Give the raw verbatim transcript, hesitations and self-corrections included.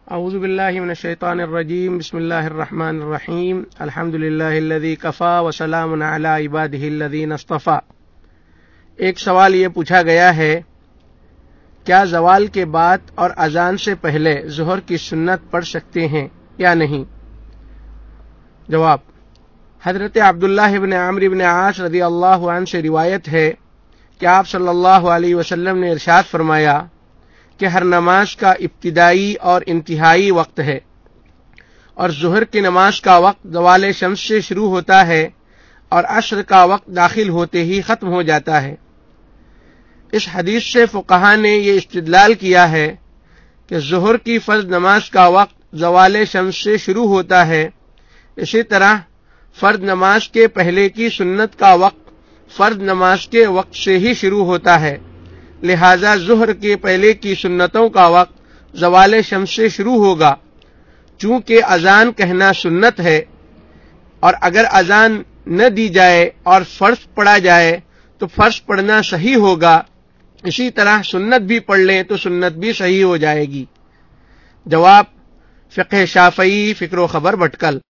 اعوذ باللہ من الشیطان الرجیم بسم اللہ الرحمن الرحیم الحمد للہ الذی کفا وسلام علی عبادہ الذین اصطفیٰ۔ ایک سوال یہ پوچھا گیا ہے، کیا زوال کے بعد اور اذان سے پہلے ظہر کی سنت پڑھ سکتے ہیں یا نہیں؟ جواب: حضرت عبداللہ بن عمرو بن عاص رضی اللہ عنہ سے روایت ہے کہ آپ صلی اللہ علیہ وسلم نے ارشاد فرمایا کہ ہر نماز کا ابتدائی اور انتہائی وقت ہے، اور ظہر کی نماز کا وقت زوال شمس سے شروع ہوتا ہے اور عصر کا وقت داخل ہوتے ہی ختم ہو جاتا ہے۔ اس حدیث سے فقہا نے یہ استدلال کیا ہے کہ ظہر کی فرض نماز کا وقت زوال شمس سے شروع ہوتا ہے، اسی طرح فرض نماز کے پہلے کی سنت کا وقت فرض نماز کے وقت سے ہی شروع ہوتا ہے، لہذا ظہر کے پہلے کی سنتوں کا وقت زوال شمس سے شروع ہوگا۔ چونکہ اذان کہنا سنت ہے، اور اگر اذان نہ دی جائے اور فرض پڑھا جائے تو فرض پڑھنا صحیح ہوگا، اسی طرح سنت بھی پڑھ لیں تو سنت بھی صحیح ہو جائے گی۔ جواب: فقہ شافعی، فکر و خبر بھٹکل۔